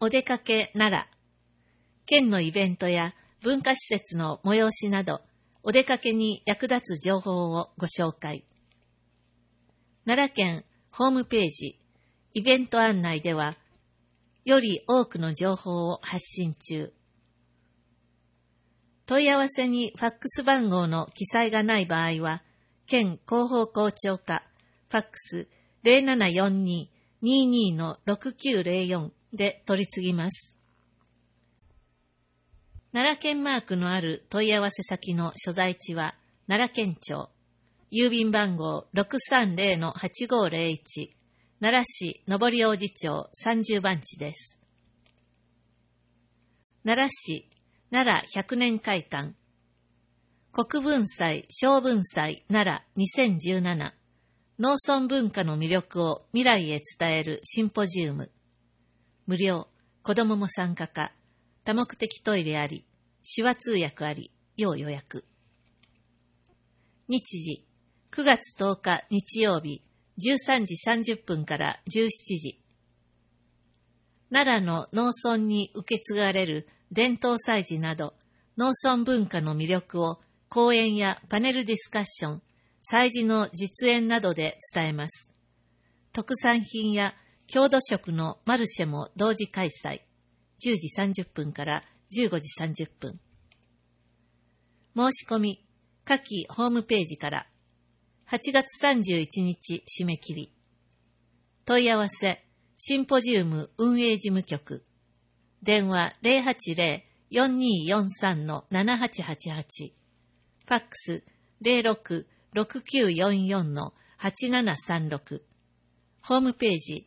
お出かけ奈良。県のイベントや文化施設の催しなど、お出かけに役立つ情報をご紹介。奈良県ホームページ、イベント案内では、より多くの情報を発信中。問い合わせにファックス番号の記載がない場合は、県広報校長課、ファックス 0742-22-6904 で取り次ぎます。奈良県マークのある問い合わせ先の所在地は、奈良県庁、郵便番号 630-8501、奈良市上大路町30番地です。奈良市奈良100年会館、国文祭小文祭奈良2017、農村文化の魅力を未来へ伝えるシンポジウム。無料、子どもも参加か、多目的トイレあり、手話通訳あり、要予約。日時、9月10日日曜日、13時30分から17時。奈良の農村に受け継がれる伝統祭事など、農村文化の魅力を講演やパネルディスカッション、祭事の実演などで伝えます。特産品や郷土食のマルシェも同時開催。10時30分から15時30分。申し込み、下記ホームページから。8月31日締め切り。問い合わせ、シンポジウム運営事務局。電話 080-4243-7888。ファックス 06-6944-8736。ホームページ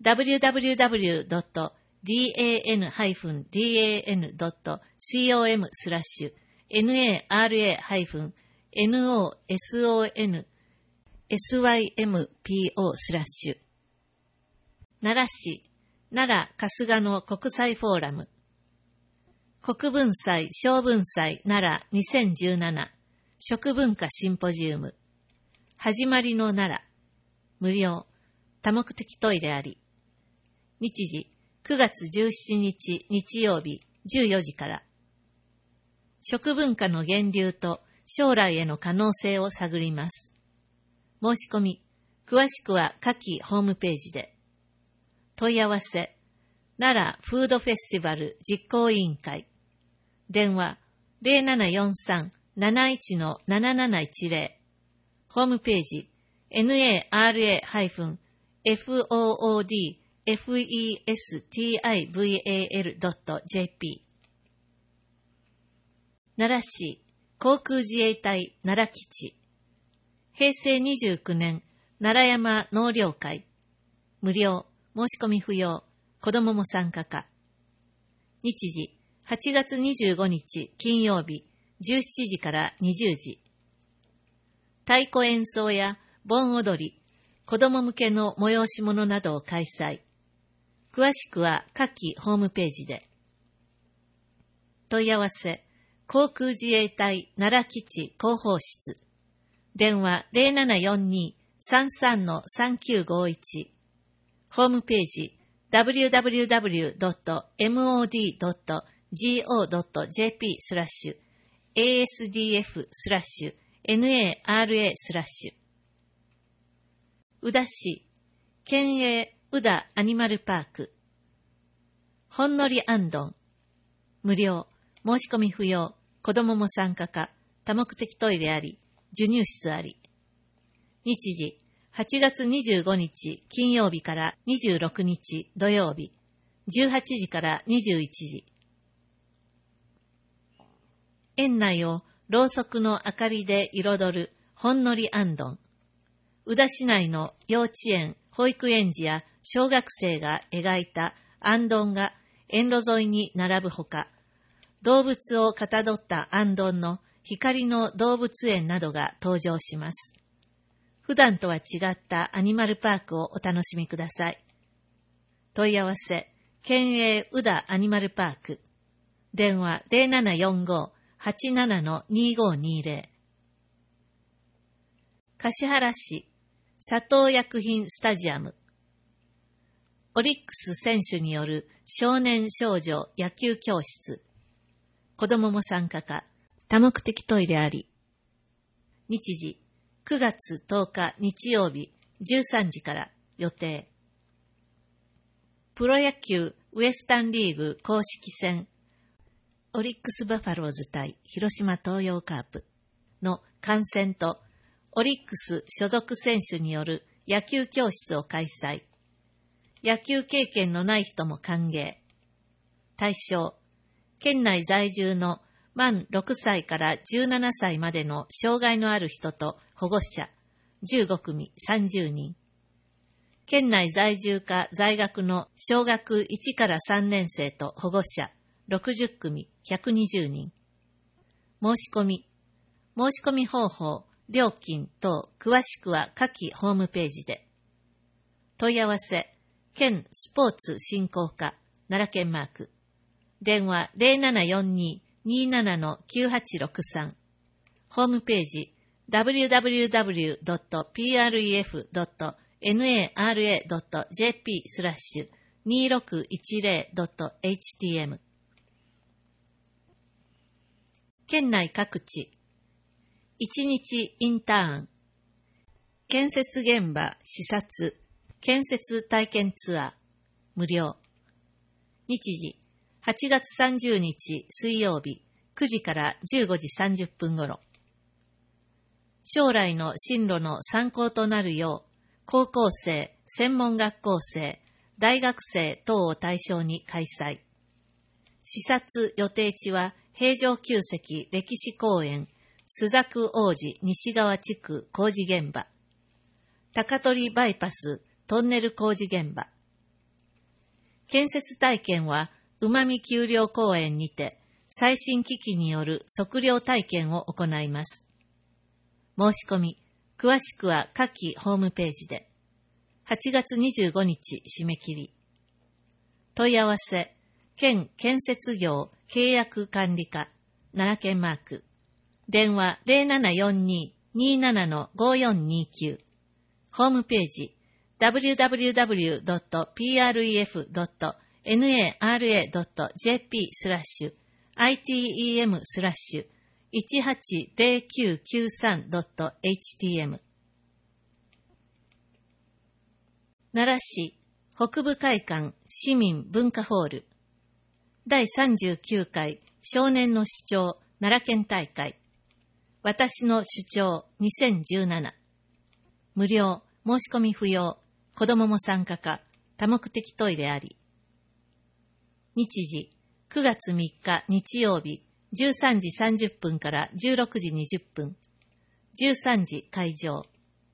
www.dan-dan-nosonsympo/奈良市奈良春日野国際フォーラム、国文祭小文祭奈良2017食文化シンポジウム、始まりの奈良、無料、多目的トイレあり。日時、9月17日日曜日14時から。食文化の源流と将来への可能性を探ります。申し込み、詳しくは下記ホームページで。問い合わせ、奈良フードフェスティバル実行委員会。電話0743-71-7710。ホームページ、nara-foodfestival.jp。奈良市航空自衛隊奈良基地。平成29年奈良山納涼会。無料、申し込み不要、子どもも参加か。日時、8月25日金曜日、17時から20時。太鼓演奏や盆踊り、子ども向けの催し物などを開催。詳しくは下記ホームページで。問い合わせ、航空自衛隊奈良基地広報室。電話0742-33-3951。ホームページ www.mod.go.jp/asdf/nara/宇陀市県営宇陀アニマルパーク。ほんのりあんどん。無料、申し込み不要、子どもも参加か、多目的トイレあり、授乳室あり。日時、8月25日金曜日から26日土曜日、18時から21時。園内をろうそくの明かりで彩るほんのりあんどん。宇陀市内の幼稚園、保育園児や小学生が描いたあんどんが園路沿いに並ぶほか、動物をかたどったあんどんの光の動物園などが登場します。普段とは違ったアニマルパークをお楽しみください。問い合わせ、県営宇陀アニマルパーク。電話0745-87-2520。橿原市佐藤薬品スタジアム。オリックス選手による少年少女野球教室。子供も参加か、多目的トイレあり。日時、9月10日日曜日13時から予定。プロ野球ウエスタンリーグ公式戦、オリックスバファローズ対広島東洋カープの観戦と、オリックス所属選手による野球教室を開催。野球経験のない人も歓迎。対象、県内在住の満6歳から17歳までの障害のある人と保護者15組30人。県内在住か在学の小学1から3年生と保護者60組120人。申し込み方法、料金等詳しくは下記ホームページで。問い合わせ、県スポーツ振興課、奈良県マーク。電話 0742-27-9863。ホームページ www.pref.nara.jp/2610.htm。県内各地、1日インターン、建設現場視察、建設体験ツアー、無料。日時、8月30日水曜日9時から15時30分頃。将来の進路の参考となるよう、高校生、専門学校生、大学生等を対象に開催。視察予定地は、平城宮跡歴史公園、朱雀王子西側地区工事現場、高取バイパストンネル工事現場。建設体験は、うまみ丘陵公園にて、最新機器による測量体験を行います。申し込み、詳しくは下記ホームページで。8月25日締め切り。問い合わせ、県建設業契約管理課、奈良県マーク。電話 0742-27-5429。ホームページ www.pref.nara.jp/180993.htm。 奈良市北部会館市民文化ホール第39回少年の主張奈良県大会、私の主張2017。無料、申し込み不要、子供も参加か、多目的トイレあり。日時、9月3日日曜日、13時30分から16時20分。13時会場。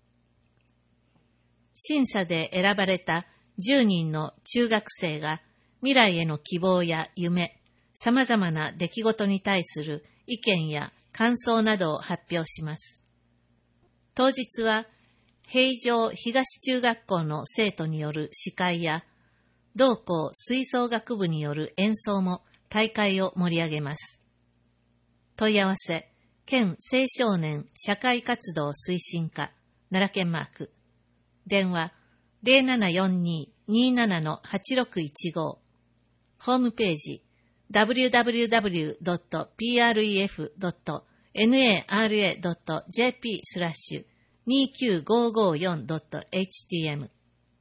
審査で選ばれた10人の中学生が未来への希望や夢、様々な出来事に対する意見や感想などを発表します。当日は、平城東中学校の生徒による司会や、同校吹奏楽部による演奏も大会を盛り上げます。問い合わせ、県青少年社会活動推進課、奈良県マーク。電話、0742-27-8615。ホームページ、www.pref.nara.jp/29554.htm。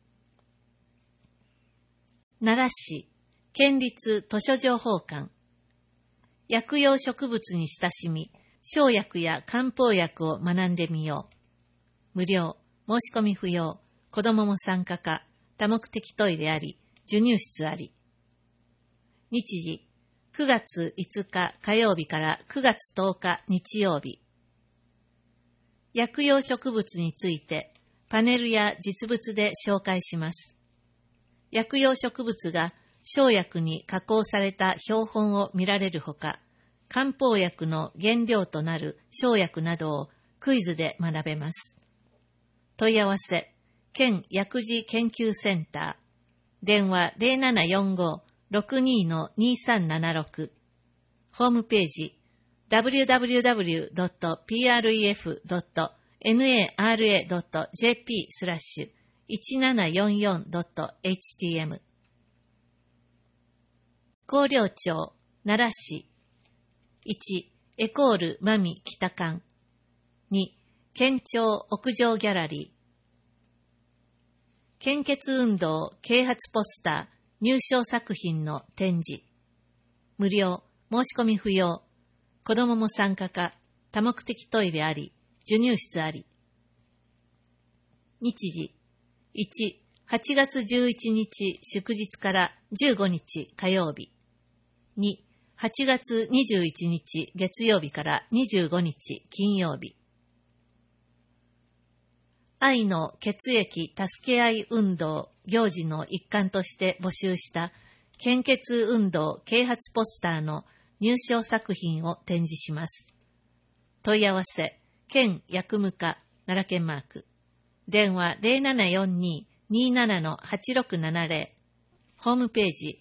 奈良市県立図書情報館。薬用植物に親しみ、生薬や漢方薬を学んでみよう。無料、申し込み不要、子供も参加か、多目的トイレあり、授乳室あり。日時、9月5日火曜日から9月10日日曜日。薬用植物についてパネルや実物で紹介します。薬用植物が生薬に加工された標本を見られるほか、漢方薬の原料となる生薬などをクイズで学べます。問い合わせ、県薬事研究センター。電話 0745-62-2376。ホームページ www.pref.nara.jp/1744.htm。 広陵町、奈良市。1、エコールマミ北館。2、県庁屋上ギャラリー。献血運動啓発ポスター入賞作品の展示。無料、申し込み不要。子どもも参加か、多目的トイレあり、授乳室あり。日時。1、8月11日祝日から15日火曜日。2、8月21日月曜日から25日金曜日。愛の血液助け合い運動行事の一環として募集した献血運動啓発ポスターの入賞作品を展示します。問い合わせ、県薬務課奈良県マーク。電話 0742-27-8670。ホームページ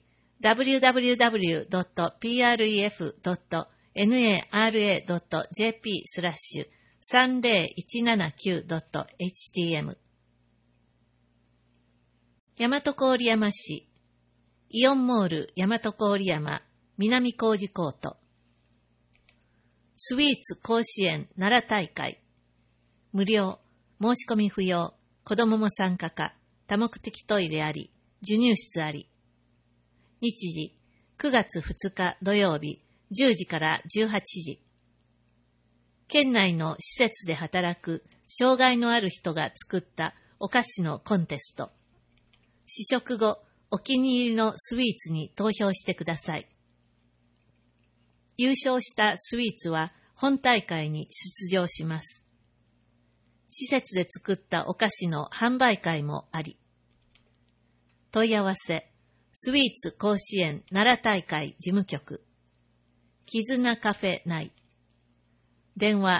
www.pref.nara.jp/30179.htm。 大和郡山市イオンモール大和郡山南小路コート。スイーツ甲子園奈良大会。無料、申し込み不要、子どもも参加か、多目的トイレあり、授乳室あり。日時、9月2日土曜日、10時から18時。県内の施設で働く障害のある人が作ったお菓子のコンテスト。試食後、お気に入りのスイーツに投票してください。優勝したスイーツは本大会に出場します。施設で作ったお菓子の販売会もあり。問い合わせ、スイーツ甲子園奈良大会事務局。絆カフェ内。電話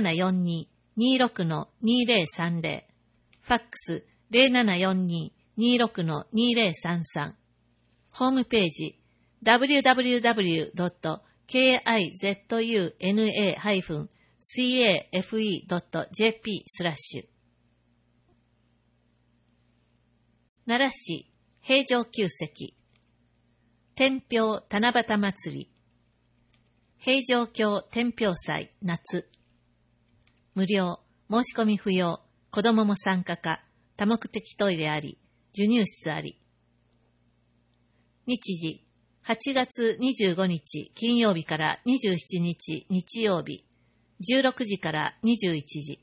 0742-26-2030。ファックス 0742-26-2033。ホームページ www.kizuna-cafe.jp/。奈良市平城宮跡天平七夕祭り。平城京天平祭夏。無料、申し込み不要、子どもも参加か、多目的トイレあり、授乳室あり。日時、8月25日金曜日から27日日曜日、16時から21時。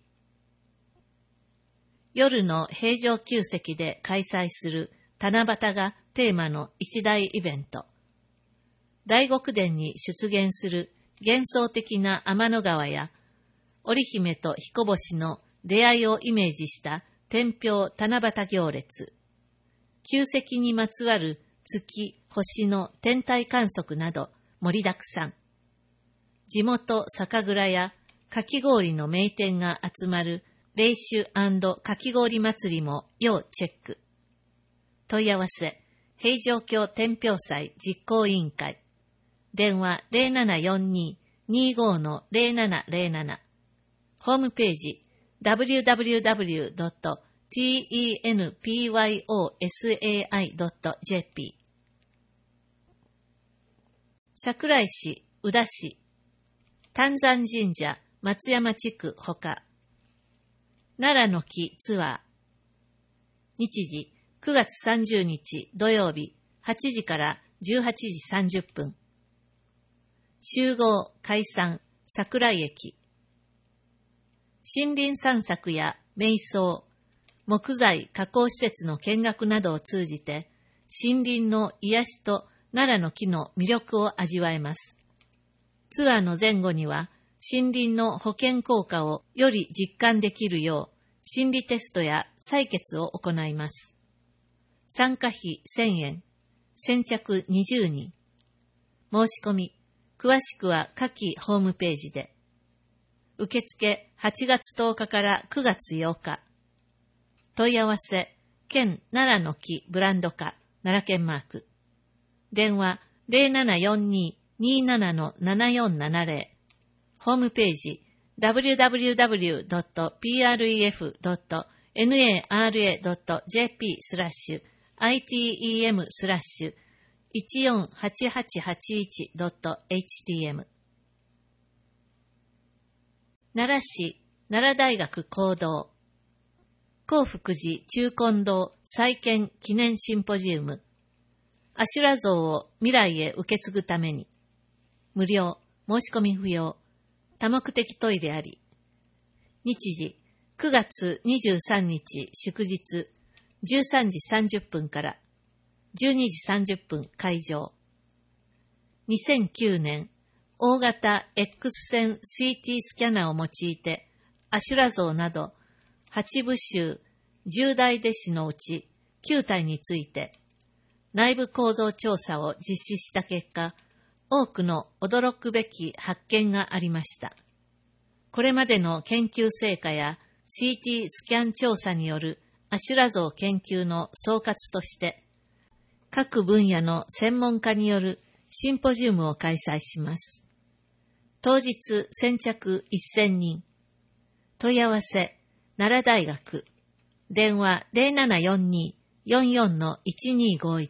夜の平城宮跡で開催する七夕がテーマの一大イベント。大極殿に出現する幻想的な天の川や、織姫と彦星の出会いをイメージした天平七夕行列。宮跡にまつわる月、星の天体観測など盛りだくさん。地元酒蔵やかき氷の名店が集まる冷酒&かき氷祭りも要チェック。問い合わせ、平城京天平祭実行委員会。電話 0742-25-0707。ホームページ www.tenpyosai.jp。 桜井市、宇田市、丹山神社松山地区ほか。奈良の木ツアー。日時、9月30日土曜日8時から18時30分。集合、解散、桜井駅。森林散策や瞑想、木材加工施設の見学などを通じて、森林の癒しと奈良の木の魅力を味わえます。ツアーの前後には、森林の保健効果をより実感できるよう、心理テストや採血を行います。参加費1000円、先着20人。申し込み、詳しくは下記ホームページで。受付8月10日から9月8日。問い合わせ、県奈良の木ブランド化、奈良県マーク。電話 0742-27-7470。ホームページ www.pref.nara.jp/item/ 148881.htm。 奈良市奈良大学講堂興福寺中金堂再建記念シンポジウム、阿修羅像を未来へ受け継ぐために、無料、申し込み不要、多目的トイレあり。日時9月23日祝日13時30分から12時30分会場。2009年大型 X 線 CT スキャナーを用いて阿修羅像など8部衆10大弟子のうち9体について内部構造調査を実施した結果、多くの驚くべき発見がありました。これまでの研究成果や CT スキャン調査による阿修羅像研究の総括として、各分野の専門家によるシンポジウムを開催します。当日先着1000人。問い合わせ、奈良大学。電話 0742-44-1251。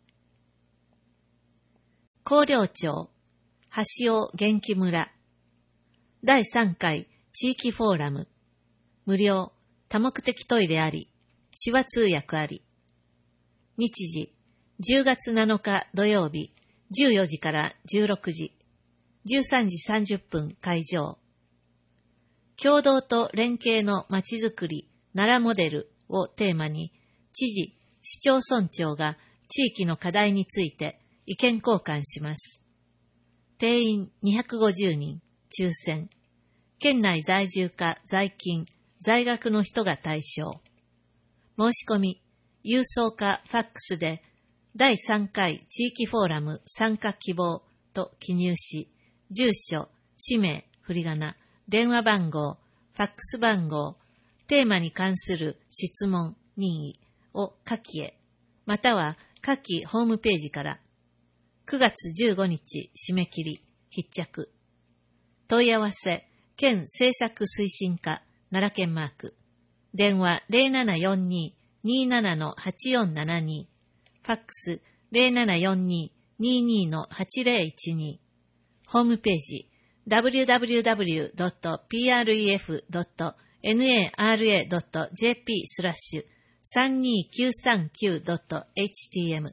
広陵町、橋尾元気村。第3回地域フォーラム。無料、多目的トイレあり、手話通訳あり。日時、10月7日土曜日、14時から16時、13時30分会場。共同と連携のまちづくり、奈良モデルをテーマに、知事、市町村長が地域の課題について意見交換します。定員250人、抽選。県内在住か在勤、在学の人が対象。申し込み、郵送かファックスで、第3回地域フォーラム参加希望と記入し、住所、氏名、振り仮名、電話番号、ファックス番号、テーマに関する質問、任意を下記へ、または下記ホームページから、9月15日締め切り、必着。問い合わせ、県政策推進課、奈良県マーク。電話 0742-27-8472。ファックス 0742-22-8012。ホームページ www.pref.na.jp/32939.htm。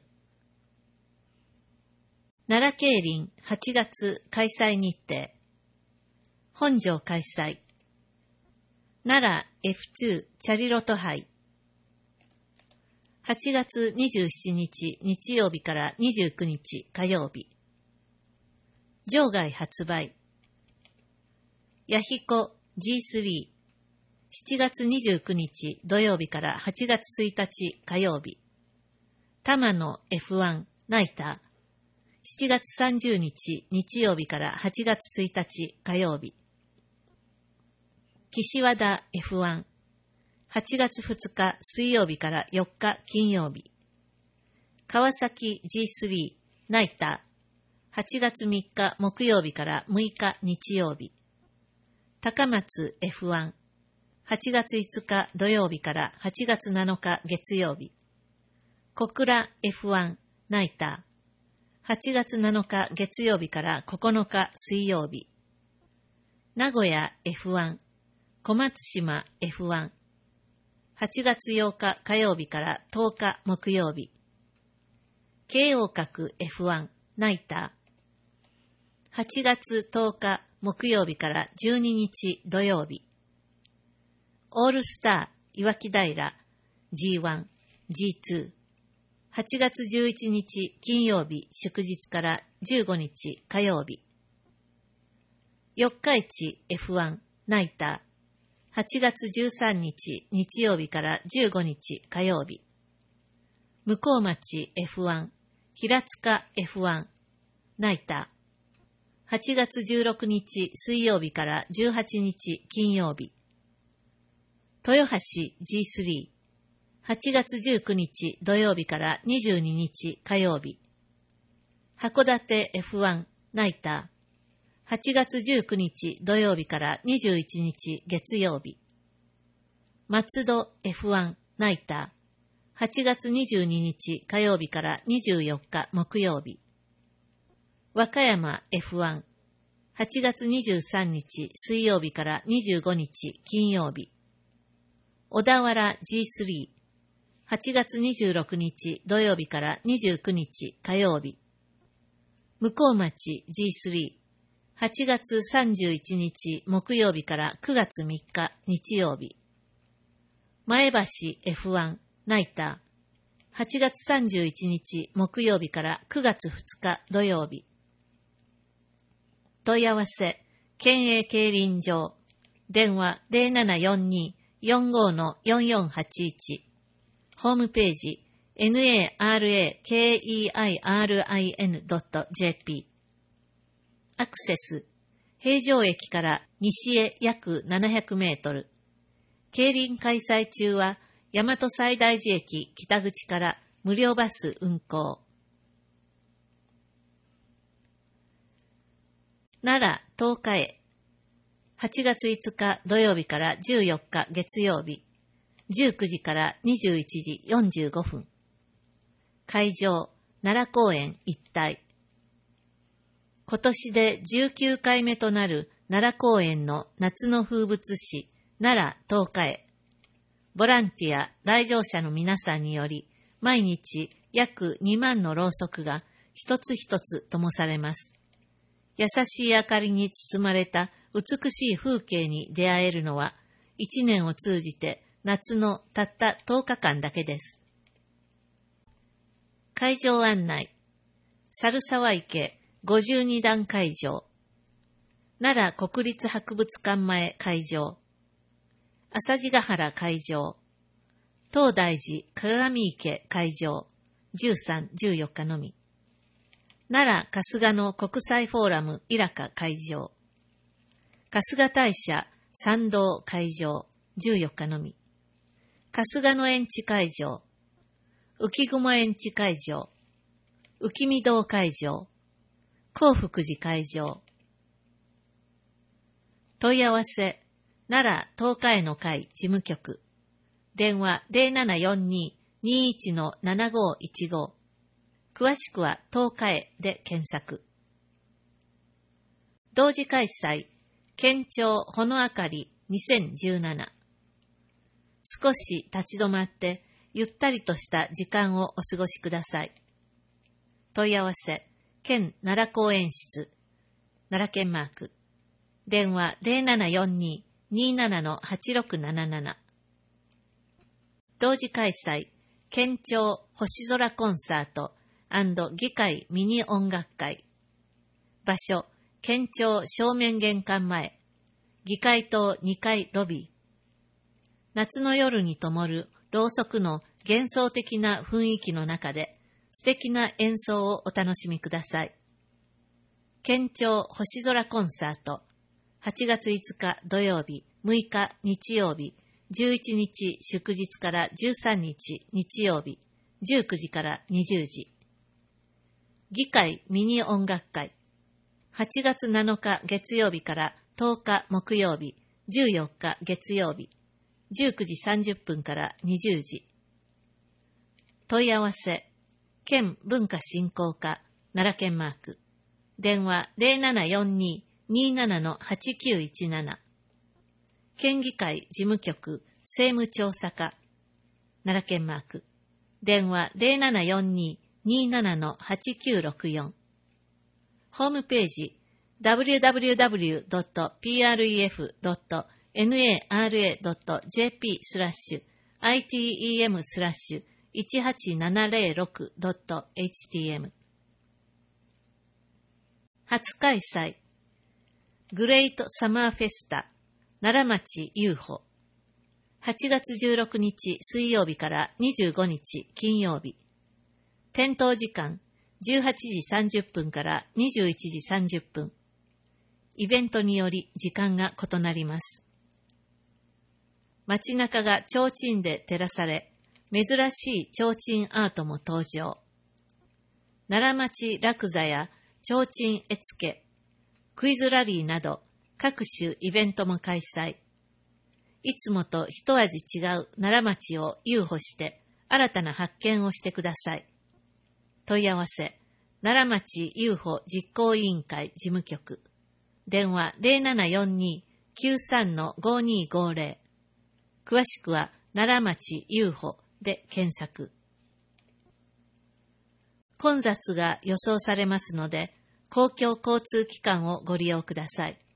奈良競輪8月開催日程。本庄開催。奈良 F2 チャリロト杯。8月27日日曜日から29日火曜日。場外発売。ヤヒコ G3。7月29日土曜日から8月1日火曜日。玉野 F1 ナイター。7月30日日曜日から8月1日火曜日。岸和田 F1。8月2日水曜日から4日金曜日。川崎 G3 ナイター。8月3日木曜日から6日日曜日。高松 F1。8月5日土曜日から8月7日月曜日。小倉 F1 ナイター。8月7日月曜日から9日水曜日。名古屋 F1。小松島 F1。8月8日火曜日から10日木曜日。京王閣 F1 ナイター。8月10日木曜日から12日土曜日。オールスター岩木平 G1、G2。8月11日金曜日祝日から15日火曜日。四日市 F1 ナイター。8月13日日曜日から15日火曜日。向町 F1、平塚 F1、ナイター。8月16日水曜日から18日金曜日。豊橋 G3、8月19日土曜日から22日火曜日。函館 F1、ナイター。8月19日土曜日から21日月曜日。松戸 F1 ナイター。 8月22日火曜日から24日木曜日。和歌山 F1、8月23日水曜日から25日金曜日。小田原 G3、8月26日土曜日から29日火曜日。向町 G3、8月31日木曜日から9月3日日曜日。前橋 F1、ナイター、8月31日木曜日から9月2日土曜日。問い合わせ、県営競輪場、電話 0742-45-4481、ホームページ、narakerin.jp。アクセス、平城駅から西へ約700メートル。競輪開催中は、大和西大寺駅北口から無料バス運行。奈良東海へ、8月5日土曜日から14日月曜日、19時から21時45分。会場、奈良公園一帯。今年で19回目となる奈良公園の夏の風物詩、奈良東海へ。ボランティア、来場者の皆さんにより、毎日約2万のろうそくが一つ一つ灯されます。優しい明かりに包まれた美しい風景に出会えるのは、一年を通じて夏のたった10日間だけです。会場案内。猿沢池52段会場。奈良国立博物館前会場。朝地ヶ原会場。東大寺鏡池会場。13、14日のみ。奈良春日野国際フォーラム伊良か会場。春日大社参道会場。14日のみ。春日野園地会場。浮雲園地会場。浮見堂会場。興福寺会場。問い合わせ、奈良東海の会事務局。電話 0742-21-7515。詳しくは東海で検索。同時開催、県庁ほのあかり2017。少し立ち止まってゆったりとした時間をお過ごしください。問い合わせ、県奈良公園室、奈良県マーク。電話 0742-27-8677。同時開催、県庁星空コンサート&議会ミニ音楽会。場所、県庁正面玄関前、議会棟2階ロビー。夏の夜に灯るろうそくの幻想的な雰囲気の中で素敵な演奏をお楽しみください。県庁星空コンサート、8月5日土曜日、6日日曜日、11日祝日から13日日曜日、19時から20時。議会ミニ音楽会、8月7日月曜日から10日木曜日、14日月曜日、19時30分から20時。問い合わせ、県文化振興課、奈良県マーク。電話 0742-27-8917。県議会事務局政務調査課、奈良県マーク。電話 0742-27-8964。ホームページ www.pref.nara.jp/item/18706.htm。 初開催、グレートサマーフェスタ奈良町UFO。8月16日水曜日から25日金曜日。点灯時間18時30分から21時30分。イベントにより時間が異なります。街中が提灯で照らされ、珍しい提灯アートも登場。奈良町楽座や提灯絵付け、クイズラリーなど各種イベントも開催。いつもと一味違う奈良町を誘致して新たな発見をしてください。問い合わせ、奈良町UFO実行委員会事務局。電話 0742-93-5250。詳しくは奈良町 UFO で検索。混雑が予想されますので、公共交通機関をご利用ください。